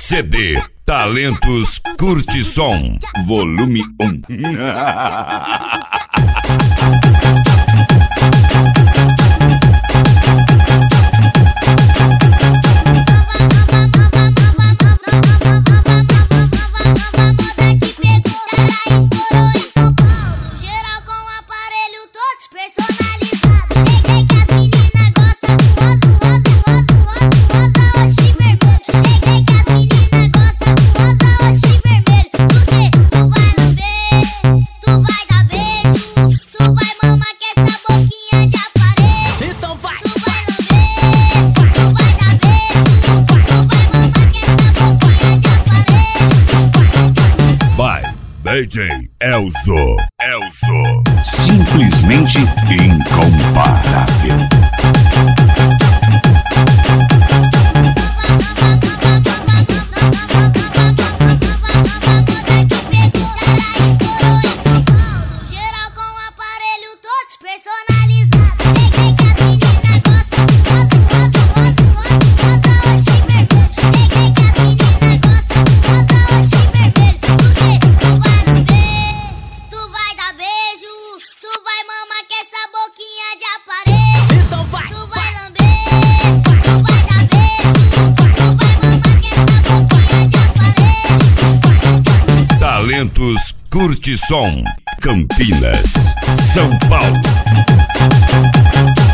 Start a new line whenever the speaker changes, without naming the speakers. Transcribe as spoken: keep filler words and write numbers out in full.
C D Talentos Curte Som, volume um. D J Elzo, Elzo, simplesmente incomparável.
Geral com o aparelho todo personalizado. Sei que as meninas gostam do rosa, rosa, rosa, rosa, roxinho vermelho. Sei que as meninas gostam do rosa, roxinho vermelho. Porque tu vai lamber, tu vai dar beijo, tu vai mamar com essa boquinha de aparelho.
Então vai,
tu vai lamber, tu vai dar beijo, tu vai mamar com essa boquinha de aparelho.
Talentos Curte Som, Campinas, São Paulo.